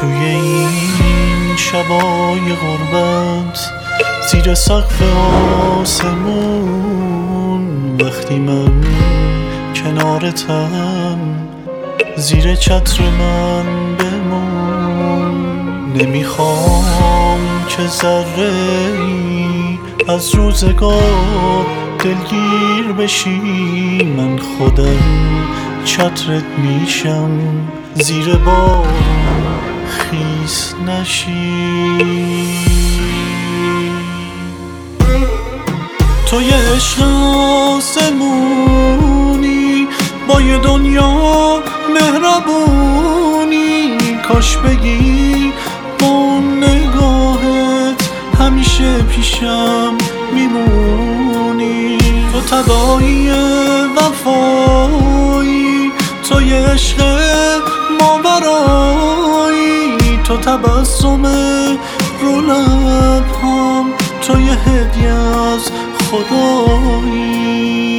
توی این شبای غربت زیر سقف آسمون، وقتی من کنارتم زیر چتر من بمون. نمیخوام که ذره ای از روزگار دلگیر بشی، من خودم چترت میشم زیر بار خیس نشی. تو یه عشق آسمونی با یه دنیا مهربونی، کاش بگی با اون نگاهت همیشه پیشم میمونی. تو تبایی وفایی، تو یه عشق ماورایی، تو تبسم رو لبهام، تو یه هدیه از خدایی.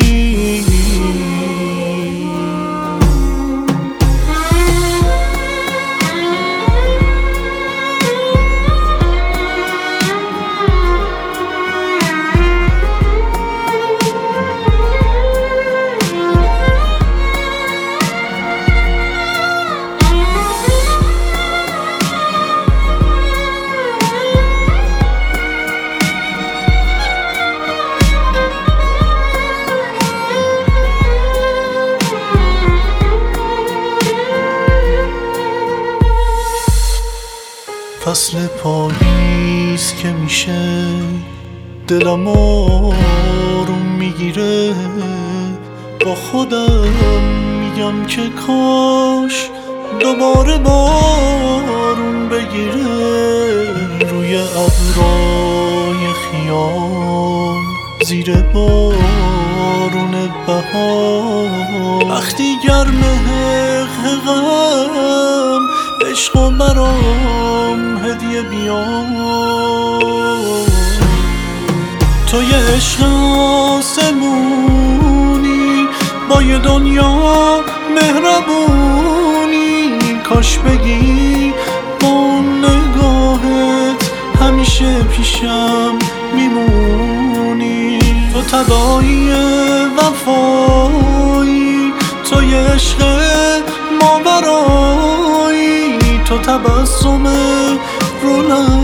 فصل پاییز که میشه دلم آروم میگیره، با خودم میگم که کاش دوباره بارون بگیره. روی ابرای خیال زیر بارون بهار، وقتی گرمه غم عشق و برام هدیه بیار. تو یه عشق آسمونی با یه دنیا مهربونی، کاش بگی با اون نگاهت همیشه پیشم میمونی. تو تبایی وفایی، تو یه عشق ماورایی، تو تبسم رو